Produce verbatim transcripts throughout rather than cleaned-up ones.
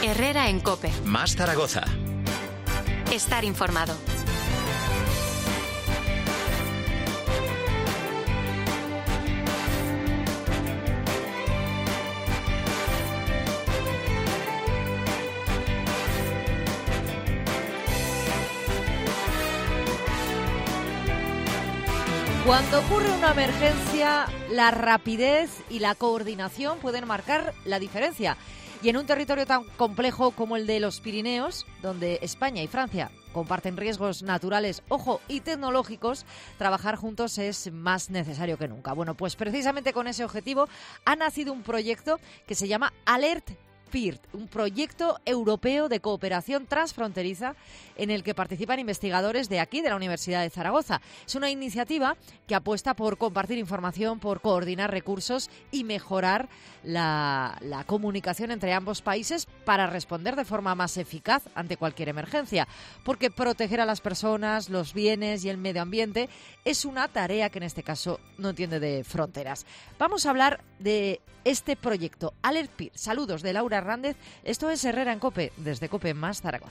Herrera en COPE. Más Zaragoza. Estar informado. Cuando ocurre una emergencia, la rapidez y la coordinación pueden marcar la diferencia. Y en un territorio tan complejo como el de los Pirineos, donde España y Francia comparten riesgos naturales, ojo, y tecnológicos, trabajar juntos es más necesario que nunca. Bueno, pues precisamente con ese objetivo ha nacido un proyecto que se llama Alert PIRT, un proyecto europeo de cooperación transfronteriza en el que participan investigadores de aquí, de la Universidad de Zaragoza. Es una iniciativa que apuesta por compartir información, por coordinar recursos y mejorar la, la comunicación entre ambos países para responder de forma más eficaz ante cualquier emergencia. Porque proteger a las personas, los bienes y el medio ambiente es una tarea que en este caso no entiende de fronteras. Vamos a hablar de este proyecto, Alert PIRT. Saludos de Laura Hernández. Esto es Herrera en COPE, desde COPE Más Zaragoza.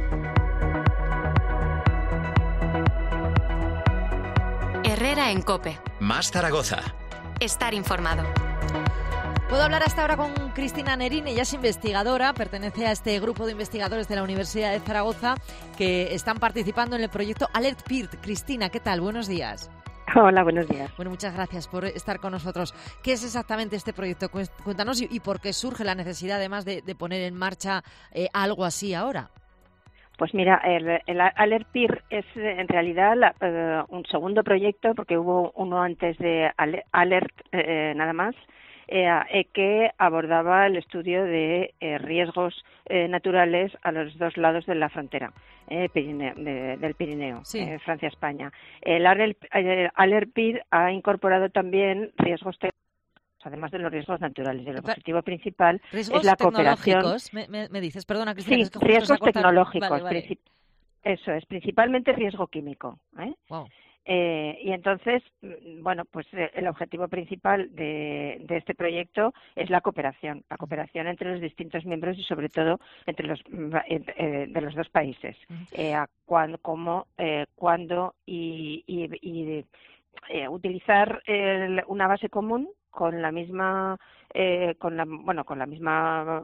Herrera en COPE. Más Zaragoza. Estar informado. Puedo hablar hasta ahora con Cristina Nerín. Ella es investigadora, pertenece a este grupo de investigadores de la Universidad de Zaragoza que están participando en el proyecto Alert PIRT. Cristina, ¿qué tal? Buenos días. Hola, buenos días. Bueno, muchas gracias por estar con nosotros. ¿Qué es exactamente este proyecto? Cuéntanos y, y por qué surge la necesidad, además, de, de poner en marcha eh, algo así ahora. Pues mira, el, el Alert PIRT es en realidad la, uh, un segundo proyecto, porque hubo uno antes de Alert, eh, nada más, eh, que abordaba el estudio de eh, riesgos eh, naturales a los dos lados de la frontera eh, Pirineo, de, del Pirineo, sí. eh, Francia-España. El Alert, el Alert PIRT ha incorporado también riesgos tecnológicos, además de los riesgos naturales. El objetivo principal es la cooperación. Me, me, me dices, perdona, Cristina. Sí, que es que riesgos tecnológicos. Vale, vale. Princip- Eso es, principalmente riesgo químico. ¿eh? Wow. Eh, y entonces, bueno, pues eh, el objetivo principal de, de este proyecto es la cooperación, la cooperación entre los distintos miembros y sobre todo entre los eh, de los dos países, eh, cuando, como, eh, cuando y, y, y eh, utilizar el, una base común con la misma eh, con la bueno con la misma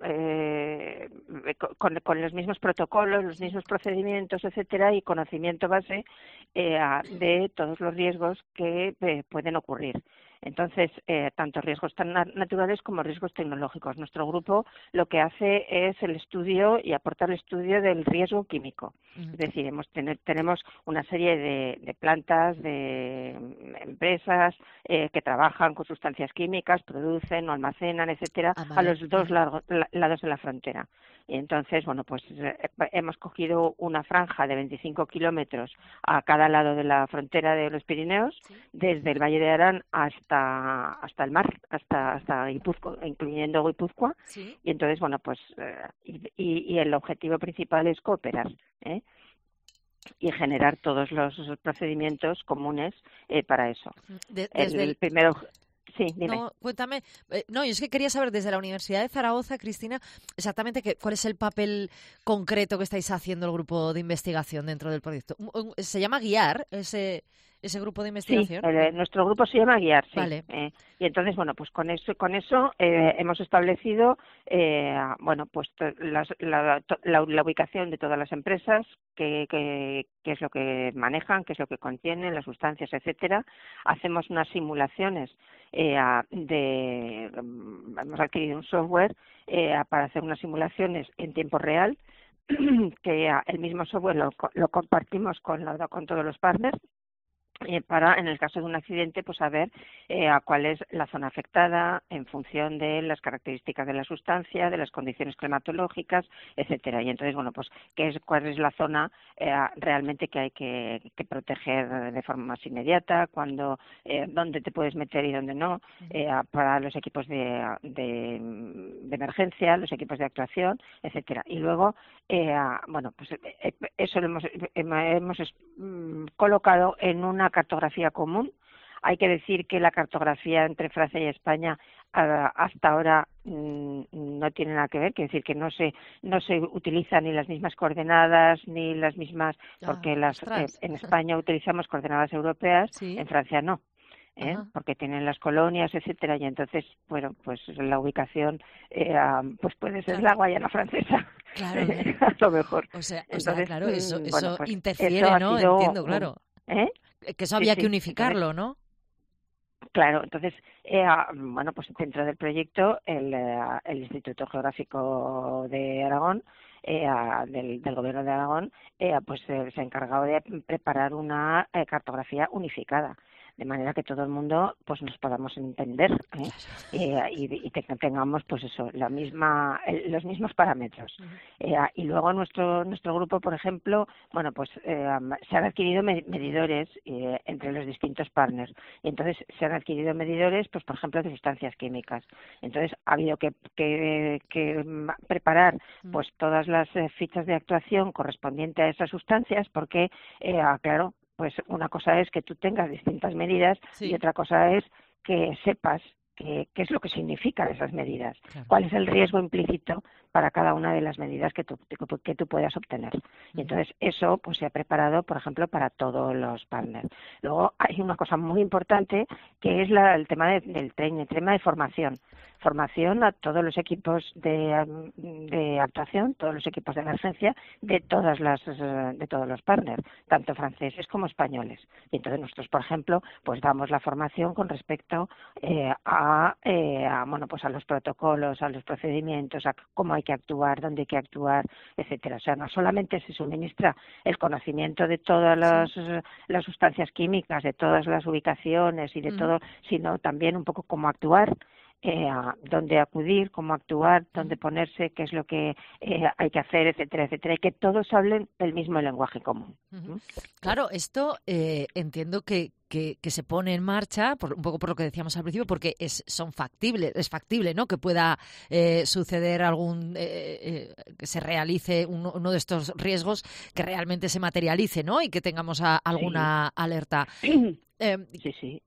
eh, con, con los mismos protocolos, los mismos procedimientos, etcétera, y conocimiento base eh, de todos los riesgos que eh, pueden ocurrir. Entonces, eh, tanto riesgos tan naturales como riesgos tecnológicos. Nuestro grupo lo que hace es el estudio y aportar el estudio del riesgo químico. Uh-huh. Es decir, hemos tener, tenemos una serie de, de plantas, de empresas eh, que trabajan con sustancias químicas, producen o almacenan, etcétera, ah, vale. a los dos largos, la, lados de la frontera. Y entonces, bueno, pues eh, hemos cogido una franja de veinticinco kilómetros a cada lado de la frontera de los Pirineos, sí. desde el Valle de Arán hasta hasta el mar, hasta hasta Guipúzcoa, incluyendo Guipúzcoa. Sí. Y entonces, bueno, pues eh, y, y el objetivo principal es cooperar, ¿eh? y generar todos los, los procedimientos comunes eh, para eso. De, desde el, el primero. Sí, dime. No, cuéntame. Eh, no, yo es que quería saber desde la Universidad de Zaragoza, Cristina, exactamente qué, cuál es el papel concreto que estáis haciendo el grupo de investigación dentro del proyecto. ¿Se llama Guiar ese ese grupo de investigación? Sí, el, nuestro grupo se llama Guiar, sí. Vale. Eh, y entonces, bueno, pues con eso, con eso eh, hemos establecido, eh, bueno, pues las, la, la, la ubicación de todas las empresas, qué que, que es lo que manejan, qué es lo que contienen, las sustancias, etcétera. Hacemos unas simulaciones eh, de, hemos adquirido un software eh, para hacer unas simulaciones en tiempo real, que el mismo software lo, lo compartimos con, la, con todos los partners. Eh, para, en el caso de un accidente, pues saber eh, a cuál es la zona afectada en función de las características de la sustancia, de las condiciones climatológicas, etcétera. Y entonces, bueno, pues qué es, cuál es la zona eh, realmente que hay que, que proteger de forma más inmediata, cuándo, eh, dónde te puedes meter y dónde no, eh, para los equipos de, de, de emergencia, los equipos de actuación, etcétera. Y luego, eh, bueno, pues eh, eso lo hemos, hemos mm, colocado en una cartografía común Hay que decir que la cartografía entre Francia y España hasta ahora no tiene nada que ver, quiere decir que no se no se utilizan ni las mismas coordenadas ni las mismas, porque ah, las eh, en España utilizamos coordenadas europeas, sí. En Francia no. ¿Eh? Porque tienen las colonias, etcétera, y entonces, bueno, pues la ubicación eh, pues puede ser claro. La Guayana francesa, claro, claro. a lo mejor. O sea, entonces, o sea claro, eso, bueno, eso pues, interfiere, eso ¿no? Sido, Entiendo, claro. ¿eh? Que eso había sí, que unificarlo, entonces, ¿no? Claro, entonces, eh, bueno, pues dentro del proyecto, el, el Instituto Geográfico de Aragón, eh, del, del Gobierno de Aragón, eh, pues eh, se ha encargado de preparar una eh, cartografía unificada, de manera que todo el mundo pues nos podamos entender ¿eh? Eh, y, y tengamos pues eso la misma el, los mismos parámetros. Uh-huh. eh, y luego nuestro nuestro grupo, por ejemplo, bueno pues eh, se han adquirido medidores eh, entre los distintos partners, y entonces se han adquirido medidores pues por ejemplo de sustancias químicas. Entonces ha habido que, que, que preparar pues todas las eh, fichas de actuación correspondientes a esas sustancias, porque eh, claro, pues una cosa es que tú tengas distintas medidas sí. Y otra cosa es que sepas qué es lo que significan esas medidas, claro. Cuál es el riesgo implícito para cada una de las medidas que tú, que tú puedas obtener. Uh-huh. Y entonces eso pues se ha preparado, por ejemplo, para todos los partners. Luego hay una cosa muy importante que es la, el tema de, del training, el tema de formación. Formación a todos los equipos de, de actuación, todos los equipos de emergencia, de todas las de todos los partners, tanto franceses como españoles. Y entonces nosotros, por ejemplo, pues damos la formación con respecto eh, a, eh, a bueno pues a los protocolos, a los procedimientos, a cómo hay que actuar, dónde hay que actuar, etcétera. O sea, no solamente se suministra el conocimiento de todas las, sí. las sustancias químicas, de todas las ubicaciones y de uh-huh. todo, sino también un poco cómo actuar. Eh, dónde acudir, cómo actuar, dónde ponerse, qué es lo que eh, hay que hacer, etcétera, etcétera, y que todos hablen el mismo lenguaje común. Uh-huh. ¿Mm? Claro, esto eh, entiendo que, que, que se pone en marcha, por, un poco por lo que decíamos al principio, porque es son factibles, es factible, ¿no? Que pueda eh, suceder algún, eh, eh, que se realice uno, uno de estos riesgos, que realmente se materialice, ¿no? Y que tengamos a, alguna sí. alerta. Eh, sí, sí.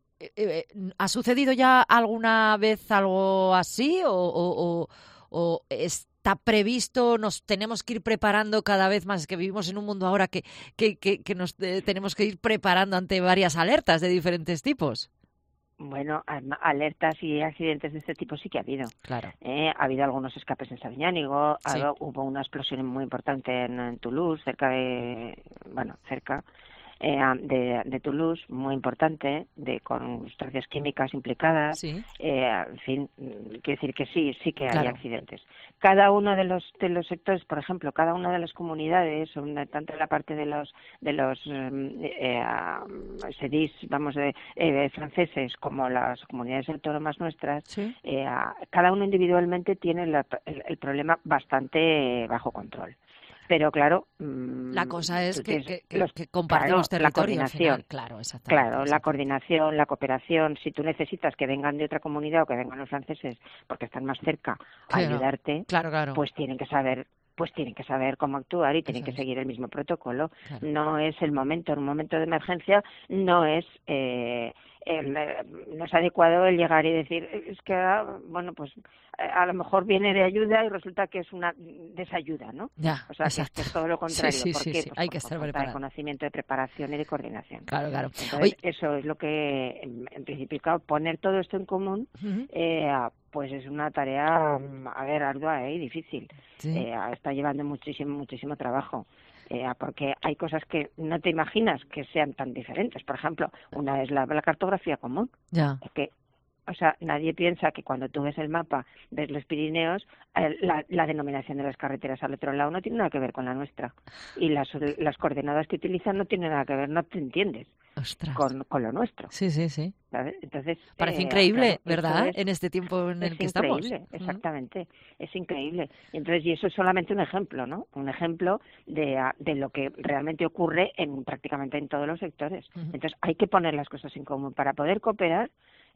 ¿Ha sucedido ya alguna vez algo así o, o, o, o está previsto, nos tenemos que ir preparando cada vez más, que vivimos en un mundo ahora que, que, que, que nos eh, tenemos que ir preparando ante varias alertas de diferentes tipos? Bueno, alertas y accidentes de este tipo sí que ha habido. Claro. Eh, ha habido algunos escapes en Sabiñánigo, sí. ha, hubo una explosión muy importante en, en Toulouse, cerca de, bueno, cerca. Eh, de, de Toulouse, muy importante, de con sustancias químicas implicadas, sí. eh, en fin, quiere decir que sí, sí que claro. hay accidentes. Cada uno de los de los sectores, por ejemplo, cada una de las comunidades, tanto en la parte de los de los eh, eh, sedis, vamos, de, eh, franceses, como las comunidades autónomas nuestras, sí. eh, cada uno individualmente tiene la, el, el problema bastante bajo control. Pero claro, la cosa es que, que, que, los, que compartimos claro, territorio. La coordinación, al final. Claro, exactamente. Claro, exactamente. la coordinación, la cooperación. Si tú necesitas que vengan de otra comunidad o que vengan los franceses porque están más cerca claro, a ayudarte, claro, claro. pues tienen que saber pues tienen que saber cómo actuar y tienen Eso que es. seguir el mismo protocolo. Claro. No es el momento, en un momento de emergencia, no es eh, el, no es adecuado el llegar y decir, es que, bueno, pues a lo mejor viene de ayuda y resulta que es una desayuda, ¿no? Ya, o sea, que es todo lo contrario. Sí, sí, ¿Por sí, qué? sí. Pues hay por que estar falta preparado. de conocimiento, de preparación y de coordinación. Claro, claro. Entonces, Oye, eso es lo que, en, en principio, claro, poner todo esto en común, uh-huh. eh, pues es una tarea, a ver, ardua y ¿eh? difícil. Sí. Eh, está llevando muchísimo, muchísimo trabajo. Eh, porque hay cosas que no te imaginas que sean tan diferentes. Por ejemplo, una es la, la cartografía común. Ya. Es que, o sea, nadie piensa que cuando tú ves el mapa de los Pirineos, eh, la, la denominación de las carreteras al otro lado no tiene nada que ver con la nuestra. Y las, las coordenadas que utilizan no tienen nada que ver, no te entiendes. Con, con lo nuestro. Sí, sí, sí. ¿Sabes? Entonces, parece eh, increíble, claro, ¿verdad? Es, en este tiempo en el que estamos. Es increíble, exactamente. Uh-huh. Es increíble. Y entonces, y eso es solamente un ejemplo, ¿no? Un ejemplo de, de lo que realmente ocurre en prácticamente en todos los sectores. Uh-huh. Entonces, hay que poner las cosas en común para poder cooperar.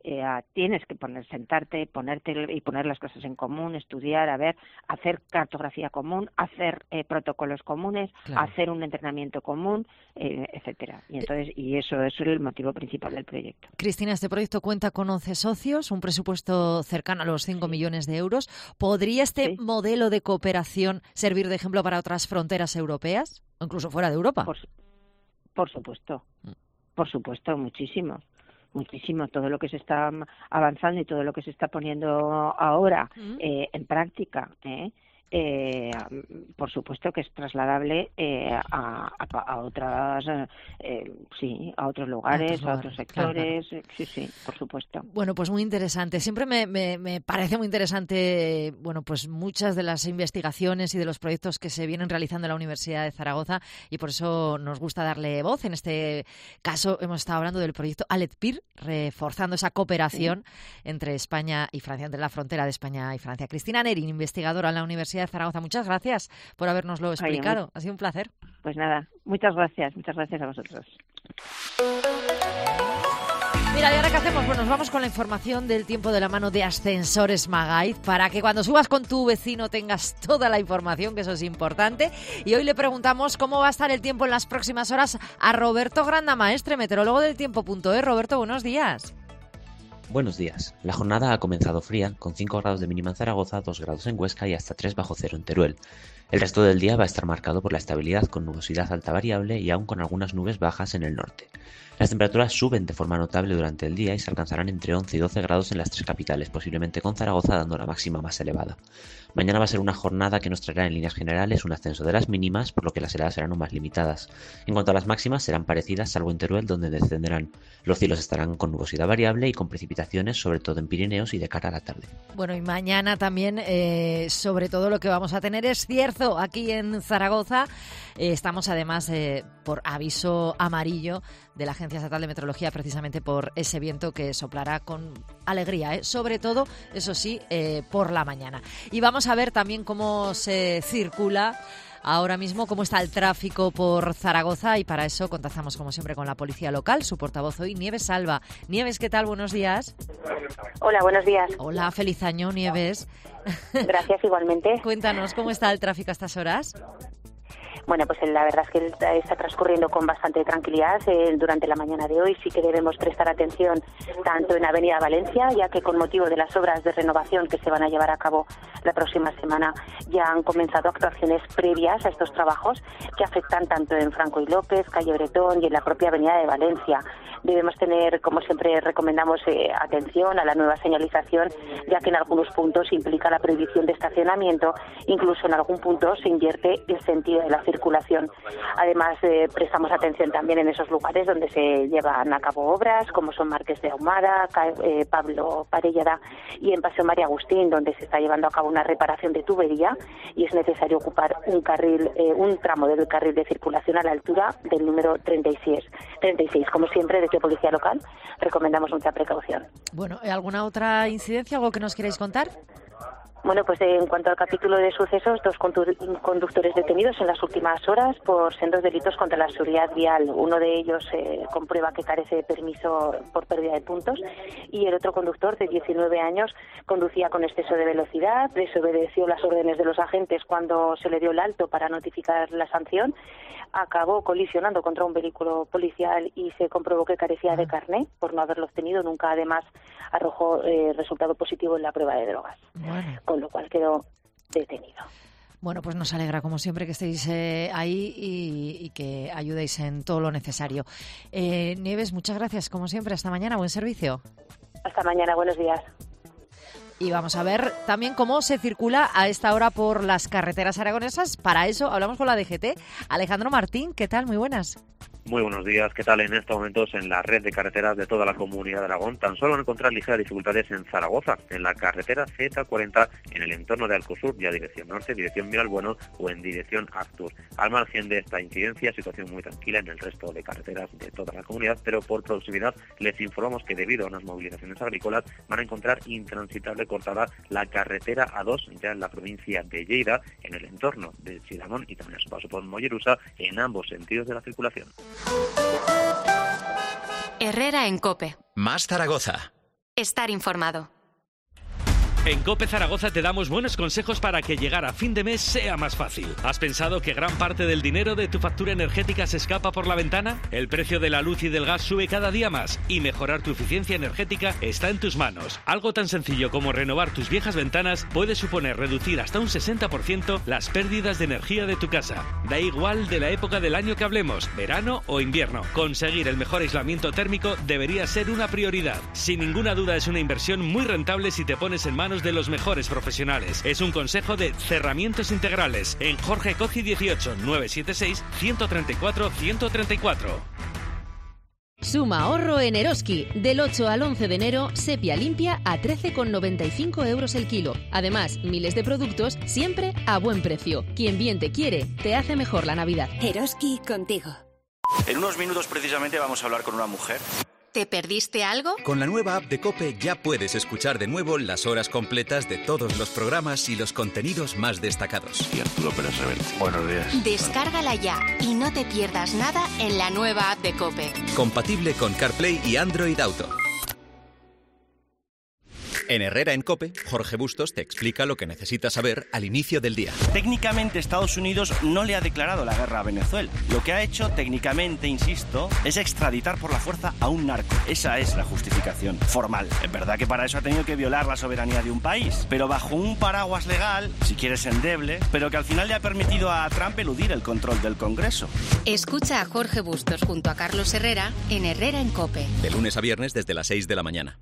eh, tienes que poner, sentarte, ponerte y poner las cosas en común, estudiar, a ver, hacer cartografía común, hacer eh, protocolos comunes, claro. hacer un entrenamiento común, eh, etcétera. Y entonces, y eso, eso es el motivo principal del proyecto. Cristina, este proyecto cuenta con once socios, un presupuesto cercano a los cinco sí. millones de euros. ¿Podría este sí. modelo de cooperación servir de ejemplo para otras fronteras europeas, o incluso fuera de Europa? Por, por supuesto, por supuesto, muchísimo. Muchísimo, todo lo que se está avanzando y todo lo que se está poniendo ahora mm. eh, en práctica, ¿eh? Eh, por supuesto que es trasladable eh, a, a, a otras eh, sí a otros lugares, a otros, a otros sectores, claro, claro. sí, sí, por supuesto. Bueno, pues muy interesante. Siempre me, me, me parece muy interesante, bueno, pues muchas de las investigaciones y de los proyectos que se vienen realizando en la Universidad de Zaragoza, y por eso nos gusta darle voz. En este caso hemos estado hablando del proyecto ALETPIR, reforzando esa cooperación sí. entre España y Francia, entre la frontera de España y Francia. Cristina Nerín, investigadora en la Universidad de Zaragoza, muchas gracias por habernoslo explicado. Oye, ha sido un placer. Pues nada, muchas gracias, muchas gracias a vosotros. Mira, ¿y ahora qué hacemos? Bueno, nos vamos con la información del tiempo de la mano de Ascensores Magaiz, para que cuando subas con tu vecino tengas toda la información, que eso es importante. Y hoy le preguntamos cómo va a estar el tiempo en las próximas horas a Roberto Grandamaestre, meteorólogo del tiempo punto es. Roberto, buenos días. Buenos días. La jornada ha comenzado fría, con cinco grados de mínima en Zaragoza, dos grados en Huesca y hasta tres bajo cero en Teruel. El resto del día va a estar marcado por la estabilidad, con nubosidad alta variable y aún con algunas nubes bajas en el norte. Las temperaturas suben de forma notable durante el día y se alcanzarán entre once y doce grados en las tres capitales, posiblemente con Zaragoza dando la máxima más elevada. Mañana va a ser una jornada que nos traerá en líneas generales un ascenso de las mínimas, por lo que las heladas serán aún más limitadas. En cuanto a las máximas, serán parecidas, salvo en Teruel, donde descenderán. Los cielos estarán con nubosidad variable y con precipitaciones, sobre todo en Pirineos y de cara a la tarde. Bueno, y mañana también, eh, sobre todo lo que vamos a tener es cierzo aquí en Zaragoza. Eh, estamos además eh, por aviso amarillo de la Agencia Estatal de Meteorología, precisamente por ese viento que soplará con alegría, ¿eh? sobre todo, eso sí, eh, por la mañana. Y vamos a ver también cómo se circula ahora mismo, cómo está el tráfico por Zaragoza, y para eso contactamos como siempre con la policía local, su portavoz hoy, Nieves Salva. Nieves, ¿qué tal? Buenos días. Hola, buenos días. Hola, feliz año, Nieves. Gracias, igualmente. Cuéntanos, ¿cómo está el tráfico a estas horas? Bueno, pues la verdad es que está transcurriendo con bastante tranquilidad eh, durante la mañana de hoy. Sí que debemos prestar atención tanto en Avenida Valencia, ya que con motivo de las obras de renovación que se van a llevar a cabo la próxima semana ya han comenzado actuaciones previas a estos trabajos que afectan tanto en Franco y López, calle Bretón y en la propia Avenida de Valencia. Debemos tener, como siempre recomendamos, eh, atención a la nueva señalización, ya que en algunos puntos implica la prohibición de estacionamiento, incluso en algún punto se invierte el sentido de la circulación. Además, eh, prestamos atención también en esos lugares donde se llevan a cabo obras, como son Marqués de Ahumada, eh, Pablo Parellada y en Paseo María Agustín, donde se está llevando a cabo una reparación de tubería y es necesario ocupar un carril, eh, un tramo del carril de circulación a la altura del número treinta y seis. treinta y seis, como siempre, desde Policía Local recomendamos mucha precaución. Bueno, ¿alguna otra incidencia, algo que nos queráis contar? Bueno, pues en cuanto al capítulo de sucesos, dos conductores detenidos en las últimas horas por sendos delitos contra la seguridad vial. Uno de ellos eh, comprueba que carece de permiso por pérdida de puntos y el otro conductor, de diecinueve años, conducía con exceso de velocidad, desobedeció las órdenes de los agentes cuando se le dio el alto para notificar la sanción, acabó colisionando contra un vehículo policial y se comprobó que carecía de carné por no haberlo obtenido. Nunca, además, arrojó eh, resultado positivo en la prueba de drogas. Bueno. Con lo cual quedó detenido. Bueno, pues nos alegra, como siempre, que estéis eh, ahí y, y que ayudéis en todo lo necesario. Eh, Nieves, muchas gracias, como siempre. Hasta mañana. Buen servicio. Hasta mañana. Buenos días. Y vamos a ver también cómo se circula a esta hora por las carreteras aragonesas. Para eso hablamos con la D G T. Alejandro Martín, ¿qué tal? Muy buenas. Muy buenos días. ¿Qué tal? En estos momentos en la red de carreteras de toda la Comunidad de Aragón tan solo van a encontrar ligeras dificultades en Zaragoza, en la carretera Z cuarenta en el entorno de Alcosur, ya dirección norte, dirección Miralbueno o en dirección Actur. Al margen de esta incidencia, situación muy tranquila en el resto de carreteras de toda la comunidad, pero por proximidad les informamos que debido a unas movilizaciones agrícolas van a encontrar intransitable cortada la carretera A dos ya en la provincia de Lleida, en el entorno de Sidamón y también a su paso por Mollerusa, en ambos sentidos de la circulación. Herrera en COPE. Más Zaragoza. Estar informado. En COPE Zaragoza te damos buenos consejos para que llegar a fin de mes sea más fácil. ¿Has pensado que gran parte del dinero de tu factura energética se escapa por la ventana? El precio de la luz y del gas sube cada día más y mejorar tu eficiencia energética está en tus manos. Algo tan sencillo como renovar tus viejas ventanas puede suponer reducir hasta un sesenta por ciento las pérdidas de energía de tu casa. Da igual de la época del año que hablemos, verano o invierno. Conseguir el mejor aislamiento térmico debería ser una prioridad. Sin ninguna duda es una inversión muy rentable si te pones en manos de los mejores profesionales. Es un consejo de Cerramientos Integrales en Jorge Coci dieciocho, nueve siete seis, uno tres cuatro, uno tres cuatro. Suma ahorro en Eroski. Del ocho al once de enero, sepia limpia a trece con noventa y cinco euros el kilo. Además, miles de productos siempre a buen precio. Quien bien te quiere, te hace mejor la Navidad. Eroski contigo. En unos minutos precisamente vamos a hablar con una mujer. ¿Te perdiste algo? Con la nueva app de COPE ya puedes escuchar de nuevo las horas completas de todos los programas y los contenidos más destacados. Y Arturo Pérez Reverte. Buenos días. Descárgala ya y no te pierdas nada en la nueva app de COPE. Compatible con CarPlay y Android Auto. En Herrera en COPE, Jorge Bustos te explica lo que necesitas saber al inicio del día. Técnicamente Estados Unidos no le ha declarado la guerra a Venezuela. Lo que ha hecho técnicamente, insisto, es extraditar por la fuerza a un narco. Esa es la justificación formal. Es verdad que para eso ha tenido que violar la soberanía de un país, pero bajo un paraguas legal, si quieres endeble, pero que al final le ha permitido a Trump eludir el control del Congreso. Escucha a Jorge Bustos junto a Carlos Herrera en Herrera en COPE. De lunes a viernes desde las seis de la mañana.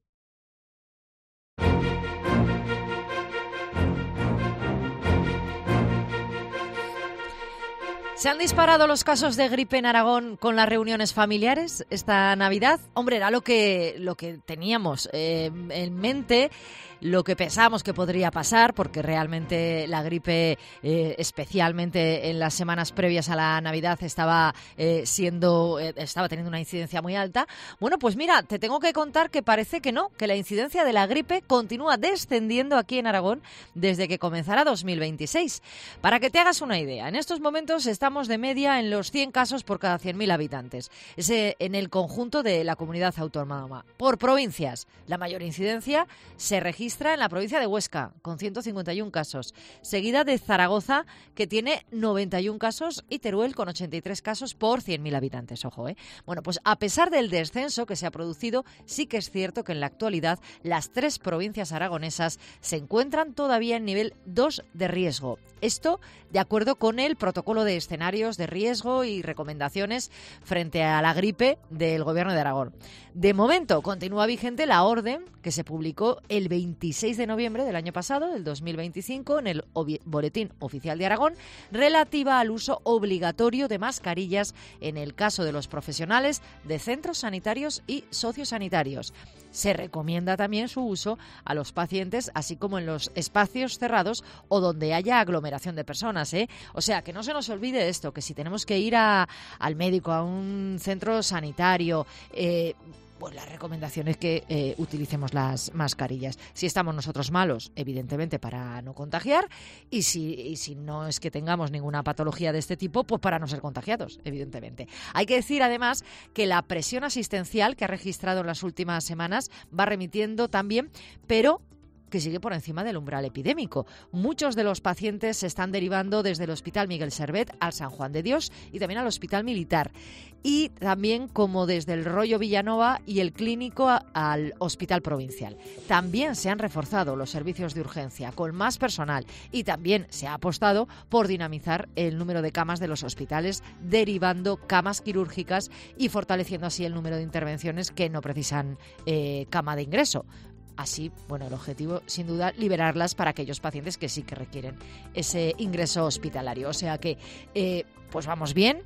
¿Se han disparado los casos de gripe en Aragón con las reuniones familiares esta Navidad? Hombre, era lo que, lo que teníamos eh, en mente, lo que pensábamos que podría pasar, porque realmente la gripe, eh, especialmente en las semanas previas a la Navidad, estaba eh, siendo, eh, estaba teniendo una incidencia muy alta. Bueno, pues mira, te tengo que contar que parece que no, que la incidencia de la gripe continúa descendiendo aquí en Aragón desde que comenzara dos mil veintiséis. Para que te hagas una idea, en estos momentos estamos de media en los cien casos por cada cien mil habitantes. Ese en el conjunto de la comunidad autónoma. Por provincias, la mayor incidencia se registra en la provincia de Huesca, con ciento cincuenta y uno casos, seguida de Zaragoza, que tiene noventa y uno casos, y Teruel, con ochenta y tres casos por cien mil habitantes. Ojo, ¿eh? Bueno, pues a pesar del descenso que se ha producido, sí que es cierto que en la actualidad las tres provincias aragonesas se encuentran todavía en nivel dos de riesgo. Esto de acuerdo con el protocolo de escenarios de riesgo y recomendaciones frente a la gripe del Gobierno de Aragón. De momento continúa vigente la orden que se publicó el veintiséis de noviembre del año pasado, del dos mil veinticinco, en el Boletín Oficial de Aragón, relativa al uso obligatorio de mascarillas en el caso de los profesionales de centros sanitarios y sociosanitarios. Se recomienda también su uso a los pacientes, así como en los espacios cerrados o donde haya aglomeración de personas, ¿eh? O sea, que no se nos olvide esto, que si tenemos que ir a, al médico, a un centro sanitario, eh, pues la recomendación es que eh, utilicemos las mascarillas. Si estamos nosotros malos, evidentemente para no contagiar, y si, y si no es que tengamos ninguna patología de este tipo, pues para no ser contagiados, evidentemente. Hay que decir además que la presión asistencial que ha registrado en las últimas semanas va remitiendo también, pero que sigue por encima del umbral epidémico. Muchos de los pacientes se están derivando desde el Hospital Miguel Servet al San Juan de Dios y también al Hospital Militar. Y también como desde el Rollo Villanova y el Clínico a, al Hospital Provincial. También se han reforzado los servicios de urgencia con más personal y también se ha apostado por dinamizar el número de camas de los hospitales, derivando camas quirúrgicas y fortaleciendo así el número de intervenciones que no precisan eh, cama de ingreso. Así, bueno, el objetivo, sin duda, liberarlas para aquellos pacientes que sí que requieren ese ingreso hospitalario. O sea que, eh, pues vamos bien.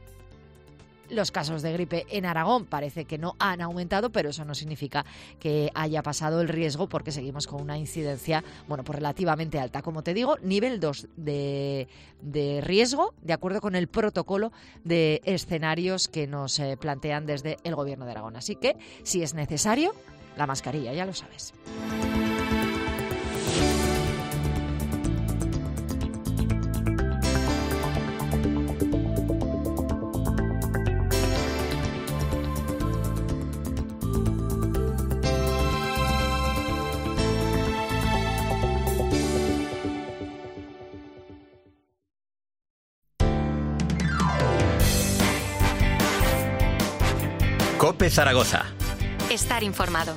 Los casos de gripe en Aragón parece que no han aumentado, pero eso no significa que haya pasado el riesgo, porque seguimos con una incidencia, bueno, pues relativamente alta. Como te digo, nivel dos de, de riesgo, de acuerdo con el protocolo de escenarios que nos eh, plantean desde el Gobierno de Aragón. Así que, si es necesario, la mascarilla, ya lo sabes. COPE Zaragoza. Estar informado.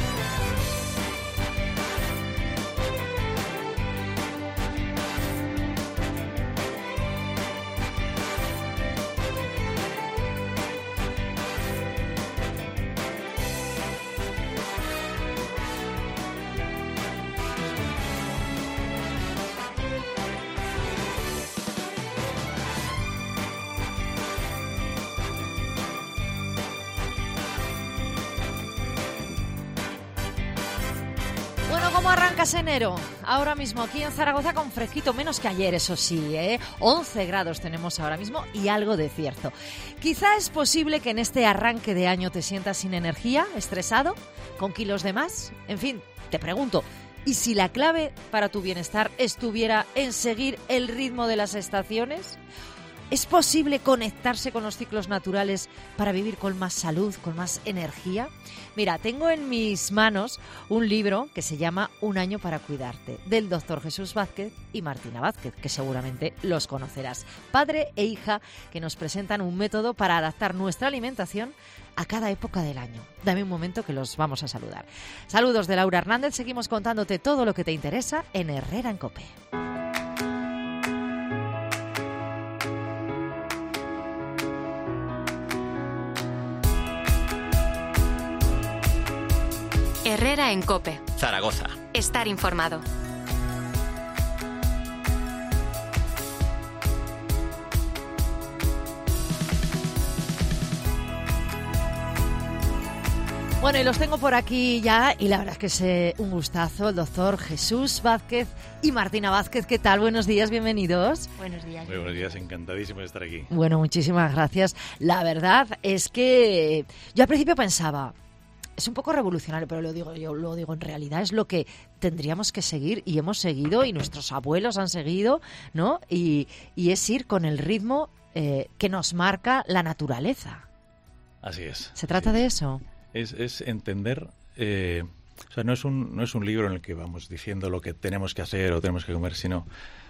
¿Cómo arrancas enero? Ahora mismo aquí en Zaragoza con fresquito, menos que ayer, eso sí, ¿eh? once grados tenemos ahora mismo y algo de cierzo. Quizá es posible que en este arranque de año te sientas sin energía, estresado, con kilos de más. En fin, te pregunto, ¿y si la clave para tu bienestar estuviera en seguir el ritmo de las estaciones? ¿Es posible conectarse con los ciclos naturales para vivir con más salud, con más energía? Mira, tengo en mis manos un libro que se llama Un año para cuidarte, del doctor Jesús Vázquez y Martina Vázquez, que seguramente los conocerás. Padre e hija que nos presentan un método para adaptar nuestra alimentación a cada época del año. Dame un momento que los vamos a saludar. Saludos de Laura Hernández, seguimos contándote todo lo que te interesa en Herrera en COPE. Herrera en COPE. Zaragoza. Estar informado. Bueno, y los tengo por aquí ya, y la verdad es que es eh, un gustazo, el doctor Jesús Vázquez y Martina Vázquez. ¿Qué tal? Buenos días, bienvenidos. Buenos días. Muy buenos días, encantadísimo de estar aquí. Bueno, muchísimas gracias. La verdad es que yo al principio pensaba, es un poco revolucionario, pero lo digo yo, lo digo en realidad es lo que tendríamos que seguir y hemos seguido y nuestros abuelos han seguido, ¿no? Y, y es ir con el ritmo eh, que nos marca la naturaleza. Así es. ¿Se trata de eso? Es, es entender, eh, o sea, no es un no es un libro en el que vamos diciendo lo que tenemos que hacer o tenemos que comer, sino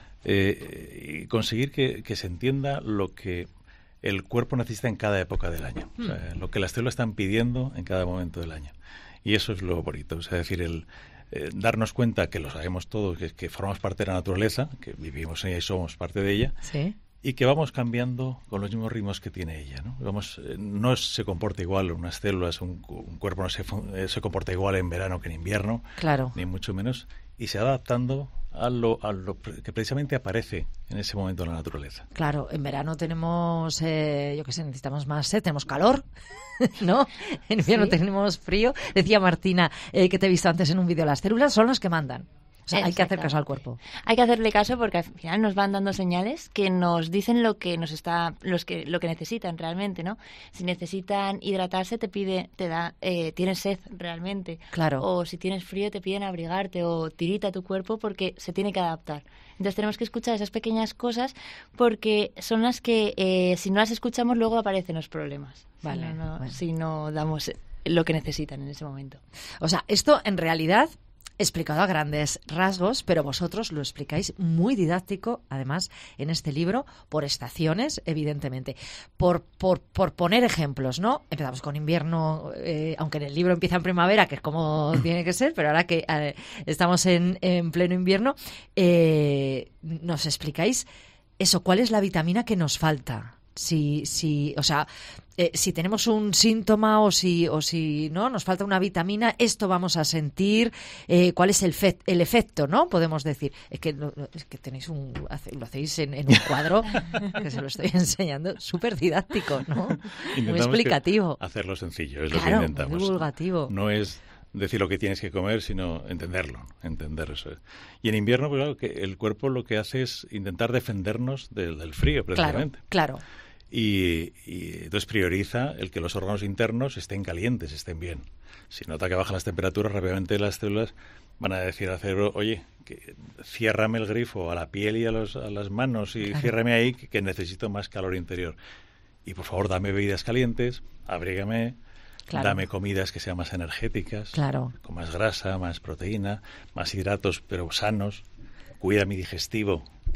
eh, y conseguir que, que se entienda lo que el cuerpo necesita en cada época del año, o sea, lo que las células están pidiendo en cada momento del año. Y eso es lo bonito, o sea, es decir, el eh, darnos cuenta que lo sabemos todos, que, que formamos parte de la naturaleza, que vivimos en ella y somos parte de ella, ¿sí? Y que vamos cambiando con los mismos ritmos que tiene ella, ¿no? Vamos, eh, no se comporta igual unas células, un, un cuerpo no se, eh, se comporta igual en verano que en invierno, claro, ni mucho menos, y se va adaptando a lo, a lo que precisamente aparece en ese momento en la naturaleza. Claro, en verano tenemos, eh, yo qué sé, necesitamos más sed, tenemos calor, ¿no? En invierno ¿sí? tenemos frío. Decía Martina, eh, que te he visto antes en un vídeo, las células son las que mandan. O sea, hay que hacer caso al cuerpo. Hay que hacerle caso porque al final nos van dando señales que nos dicen lo que nos está, los que lo que necesitan realmente, ¿no? Si necesitan hidratarse, te pide, te da, eh, tienes sed realmente. Claro. O si tienes frío, te piden abrigarte o tirita tu cuerpo porque se tiene que adaptar. Entonces tenemos que escuchar esas pequeñas cosas porque son las que, eh, si no las escuchamos, luego aparecen los problemas. Vale. Si no, no, bueno. si no damos lo que necesitan en ese momento. O sea, esto en realidad explicado a grandes rasgos, pero vosotros lo explicáis muy didáctico, además, en este libro, por estaciones, evidentemente. Por, por, por poner ejemplos, ¿no? Empezamos con invierno, eh, aunque en el libro empieza en primavera, que es como tiene que ser, pero ahora que eh, estamos en, en pleno invierno, eh, nos explicáis eso, ¿cuál es la vitamina que nos falta? Si, si, o sea, eh, si tenemos un síntoma o si, o si no nos falta una vitamina, esto vamos a sentir. Eh, ¿Cuál es el, fe, el efecto, no? Podemos decir. Es que, lo, es que tenéis un, lo hacéis en, en un cuadro que se lo estoy enseñando, súper didáctico, ¿no? Muy explicativo. Hacerlo sencillo es claro, lo que intentamos. Muy divulgativo. No es decir lo que tienes que comer, sino entenderlo, entender eso. Y en invierno, pues, claro, que el cuerpo lo que hace es intentar defendernos del, del frío, precisamente. Claro, claro. Y, y entonces prioriza el que los órganos internos estén calientes, estén bien. Si nota que bajan las temperaturas, rápidamente las células van a decir al cerebro, oye, que ciérrame el grifo a la piel y a, los, a las manos y claro. ciérrame ahí que, que necesito más calor interior. Y por favor, dame bebidas calientes, abrígame, claro. dame comidas que sean más energéticas, claro. con más grasa, más proteína, más hidratos, pero sanos. Cuida mi digestivo,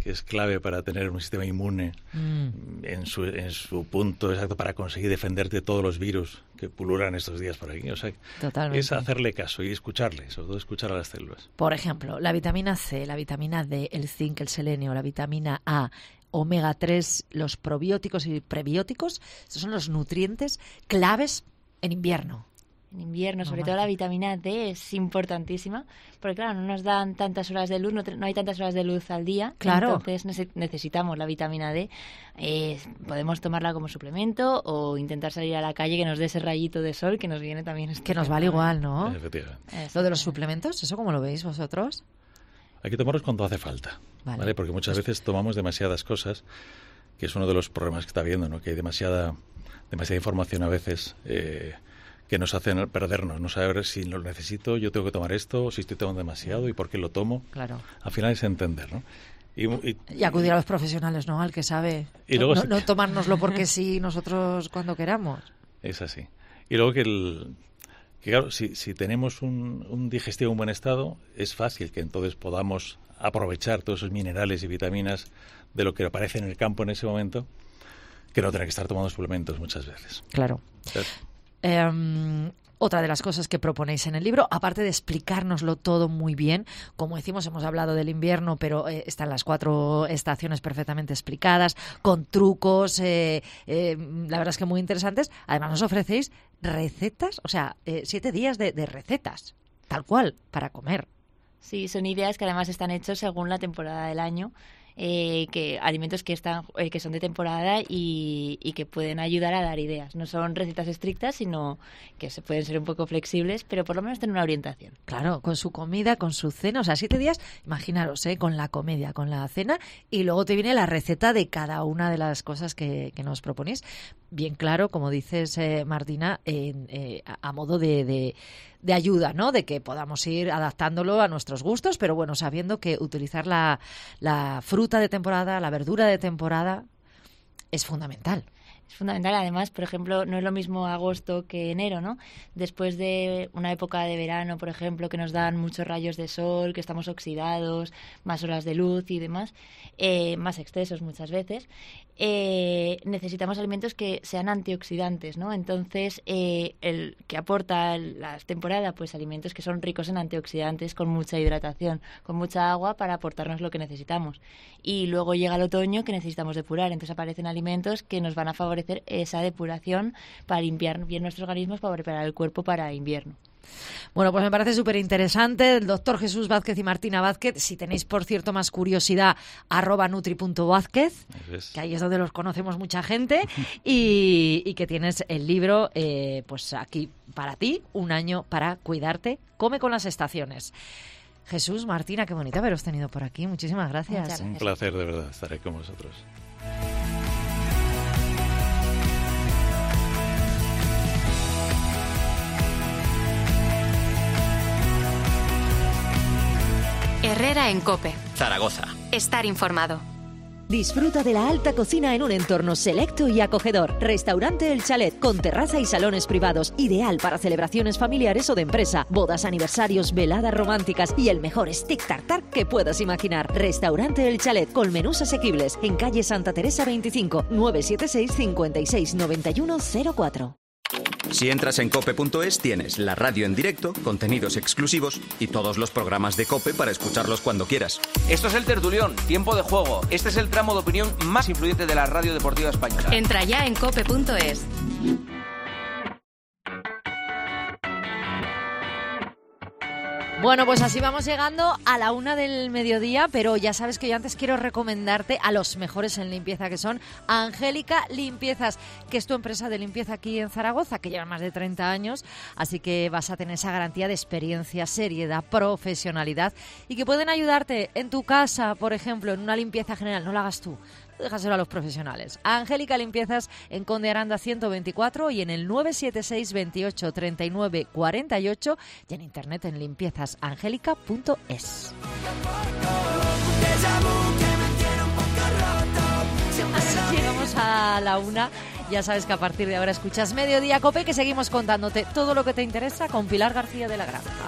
que es clave para tener un sistema inmune Mm. en su, en su punto exacto para conseguir defenderte de todos los virus que pululan estos días por aquí. O sea, Totalmente. es hacerle caso y escucharle, sobre todo escuchar a las células. Por ejemplo, la vitamina C, la vitamina D, el zinc, el selenio, la vitamina A, omega tres, los probióticos y prebióticos, estos son los nutrientes claves en invierno. En invierno, sobre No, todo Marta. la vitamina D es importantísima, porque claro, no nos dan tantas horas de luz, no, te- no hay tantas horas de luz al día, Claro. entonces nece- necesitamos la vitamina D. Eh, podemos tomarla como suplemento o intentar salir a la calle que nos dé ese rayito de sol que nos viene también. Que nos vale igual, ¿no? Efectivamente. Lo de los suplementos, ¿eso cómo lo veis vosotros? Hay que tomarlos cuando hace falta, Vale. ¿vale? Porque muchas veces tomamos demasiadas cosas, que es uno de los problemas que está habiendo, ¿no? Que hay demasiada, demasiada información a veces eh, que nos hacen perdernos, no saber si lo necesito, yo tengo que tomar esto, o si estoy tomando demasiado y por qué lo tomo. Claro. Al final es entender, ¿no? Y, y- Y acudir a los profesionales, ¿no? Al que sabe. Y luego no, se- no tomárnoslo porque sí, nosotros cuando queramos. Es así. Y luego que, el, que claro, si, si tenemos un, un digestivo en buen estado, es fácil que entonces podamos aprovechar todos esos minerales y vitaminas de lo que aparece en el campo en ese momento, que no tener que estar tomando suplementos muchas veces. Claro. Entonces, Eh, otra de las cosas que proponéis en el libro, aparte de explicárnoslo todo muy bien, como decimos, hemos hablado del invierno, pero eh, están las cuatro estaciones perfectamente explicadas, con trucos, eh, eh, la verdad es que muy interesantes. Además nos ofrecéis recetas, o sea, eh, siete días de, de recetas, tal cual, para comer. Sí, son ideas que además están hechos según la temporada del año, eh, que alimentos que están eh, que son de temporada y, y que pueden ayudar a dar ideas. No son recetas estrictas, sino que se pueden ser un poco flexibles, pero por lo menos tener una orientación. Claro, con su comida, con su cena, o sea, siete días, imaginaros, ¿eh? Con la comedia, con la cena, y luego te viene la receta de cada una de las cosas que, que nos proponís. Bien claro, como dices, eh, Martina, en, eh, a, a modo de, de, de ayuda, ¿no? De que podamos ir adaptándolo a nuestros gustos, pero bueno, sabiendo que utilizar la, la fruta de temporada, la verdura de temporada, es fundamental. Es fundamental, además, por ejemplo, no es lo mismo agosto que enero, ¿no? Después de una época de verano, por ejemplo, que nos dan muchos rayos de sol, que estamos oxidados, más horas de luz y demás, eh, más excesos muchas veces, eh, necesitamos alimentos que sean antioxidantes, ¿no? Entonces, eh, el que aporta la temporada, pues alimentos que son ricos en antioxidantes, con mucha hidratación, con mucha agua para aportarnos lo que necesitamos. Y luego llega el otoño que necesitamos depurar, entonces aparecen alimentos que nos van a favorecer esa depuración para limpiar bien nuestros organismos, para preparar el cuerpo para invierno. Bueno, pues me parece súper interesante. El doctor Jesús Vázquez y Martina Vázquez. Si tenéis, por cierto, más curiosidad, arroba nutri punto vázquez, que ahí es donde los conocemos mucha gente, y, y que tienes el libro, eh, pues aquí para ti, un año para cuidarte. Come con las estaciones. Jesús, Martina, qué bonito haberos tenido por aquí. Muchísimas gracias. Muchas un placer, de verdad, estar ahí con vosotros. Herrera en COPE. Zaragoza. Estar informado. Disfruta de la alta cocina en un entorno selecto y acogedor. Restaurante El Chalet, con terraza y salones privados, ideal para celebraciones familiares o de empresa, bodas, aniversarios, veladas románticas y el mejor stick tartar que puedas imaginar. Restaurante El Chalet, con menús asequibles, en calle Santa Teresa veinticinco, nueve siete seis, cinco seis nueve uno cero cuatro. Si entras en cope punto es tienes la radio en directo, contenidos exclusivos y todos los programas de COPE para escucharlos cuando quieras. Esto es El Tertulión, tiempo de juego. Este es el tramo de opinión más influyente de la radio deportiva española. Entra ya en cope punto es. Bueno, pues así vamos llegando a la una del mediodía, pero ya sabes que yo antes quiero recomendarte a los mejores en limpieza, que son Angélica Limpiezas, que es tu empresa de limpieza aquí en Zaragoza, que lleva más de treinta años, así que vas a tener esa garantía de experiencia, seriedad, profesionalidad, y que pueden ayudarte en tu casa, por ejemplo, en una limpieza general. No la hagas tú, déjaselo a los profesionales. Angélica Limpiezas en Conde Aranda ciento veinticuatro y en el nueve siete seis, veintiocho, treinta y nueve, cuarenta y ocho y en internet en limpiezas angélica punto es. Así llegamos a la una. Ya sabes que a partir de ahora escuchas Mediodía COPE, que seguimos contándote todo lo que te interesa con Pilar García de la Grava.